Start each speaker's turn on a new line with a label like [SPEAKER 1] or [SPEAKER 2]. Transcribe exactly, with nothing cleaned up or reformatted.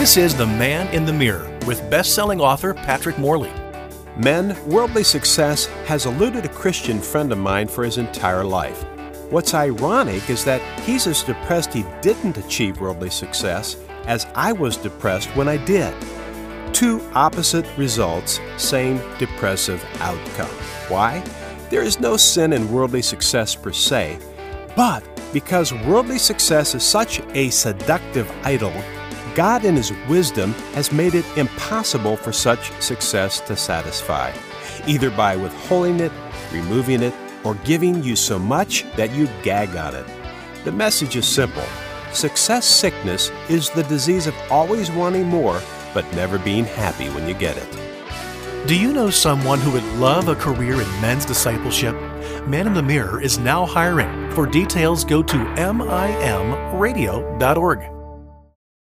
[SPEAKER 1] This is The Man in the Mirror with best-selling author Patrick Morley.
[SPEAKER 2] Men, worldly success has eluded a Christian friend of mine for his entire life. What's ironic is that he's as depressed he didn't achieve worldly success as I was depressed when I did. Two opposite results, same depressive outcome. Why? There is no sin in worldly success per se, but because worldly success is such a seductive idol, God in His wisdom has made it impossible for such success to satisfy, either by withholding it, removing it, or giving you so much that you gag on it. The message is simple. Success sickness is the disease of always wanting more, but never being happy when you get it.
[SPEAKER 1] Do you know someone who would love a career in men's discipleship? Man in the Mirror is now hiring. For details, go to M I M radio dot org.